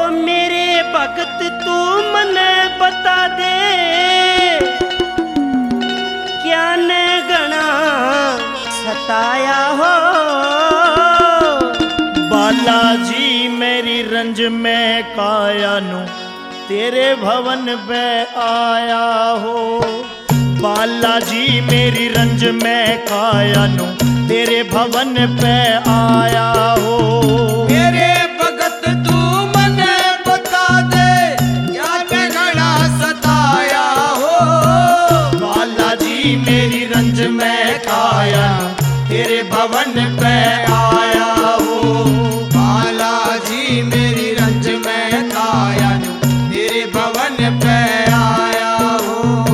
मेरे भगत तू मने बता दे, क्या ने गणा सताया हो। बालाजी मेरी रंज में काया नु तेरे भवन पे आया हो। बालाजी मेरी रंज में काया नु तेरे भवन पे आया हो। मेरे भगत तू मने बता दे, क्या ने गणा सताया हो। बालाजी मेरी रंज में काया नु तेरे भवन पे आया हो। बालाजी मेरी रंज में काया नु तेरे भवन पे आया हो।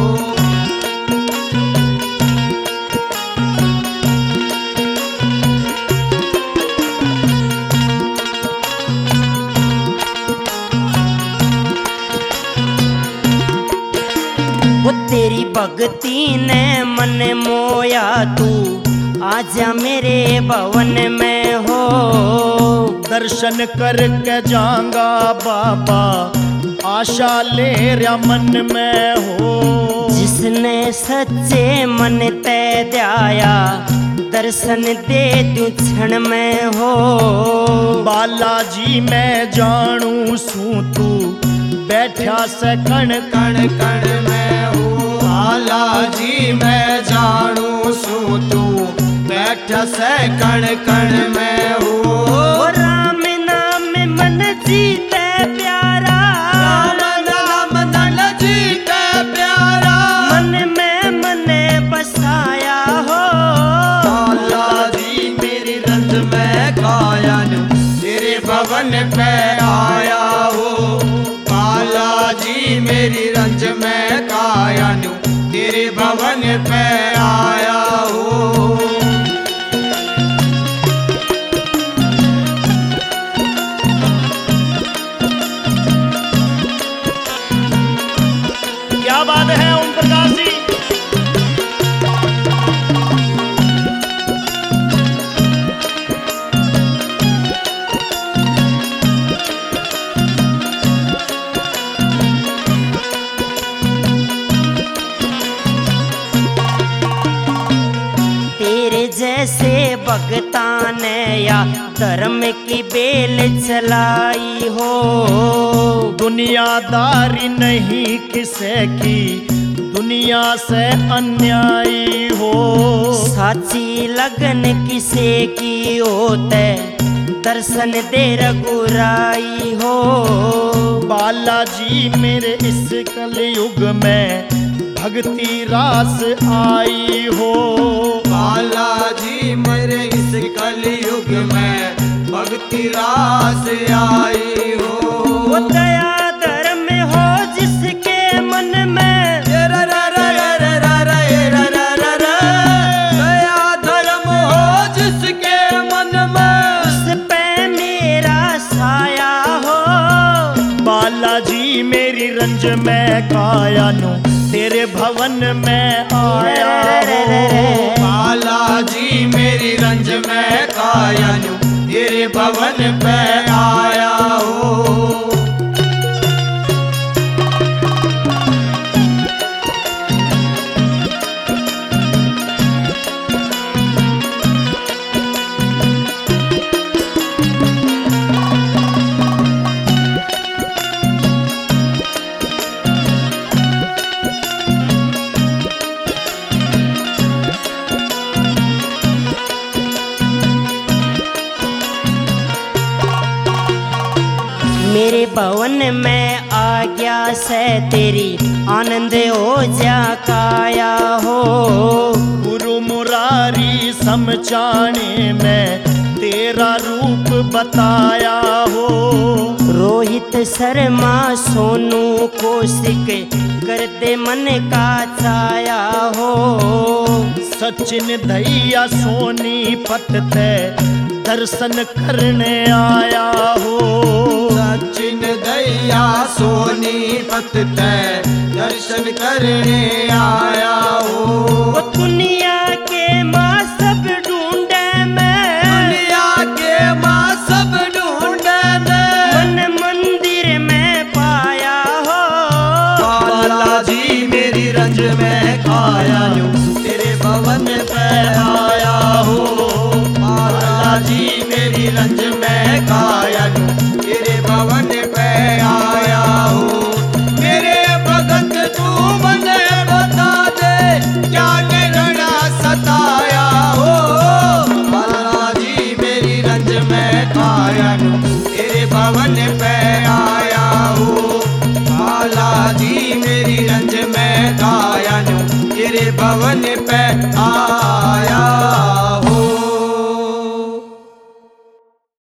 वो तेरी भक्ति ने मन मोया, तू आजा मेरे भवन में हो। दर्शन करके जाऊंगा बाबा, आशा ले रहा मन में हो। जिसने सच्चे मन ते ध्याया, दर्शन दे तू क्षण में हो। बालाजी मैं जानू सू तू बैठा से कण कण कण में हो। बालाजी मैं जानू सू तू बैठा से कण कण में हो। ओ राम नाम मन जीते प्यारा, राम नाम धन जीते प्यारा, मन में मने बसाया हो। बालाजी मेरी रंज में काया नु तेरे भवन पे आया हो। बालाजी मेरी रंज में काया नु तेरे भवन पे आया हो। क्या बात है ओम प्रकाश जी। तेरे जैसे भगता ने या धर्म की बेल चलाई हो। दुनियादारी नहीं किसे की, दुनिया से अन्यायी हो। साची लगन किसे की होते, दर्शन दे रघुराई हो। बालाजी मेरे इस कलयुग में भक्ति रास आई हो। बालाजी मेरे इस कलयुग में भक्ति रास आई हो। वो दया धर्म हो जिसके मन में, दया धर्म हो जिसके मन में, उस पे मेरा साया हो। बालाजी मेरी रंज में काया नु तेरे भवन में आया हो। बालाजी मेरी रंज में काया नु तेरे भवन पे आया हो। मेरे भवन में आज्ञा से तेरी आनंद हो जा काया हो। गुरु मुरारी समझाने में तेरा रूप बताया हो। रोहित शर्मा सोनू कौशिक कर दे मन का छाया हो। सचिन धैया सोनी पतते दर्शन करने आया हो। सचिन दैया सोनीपत तय दर्शन करने आया हो। वो दुनिया के माँ सब ढूंढे मैं, दुनिया के माँ सब ढूंढे मन मंदिर वन पे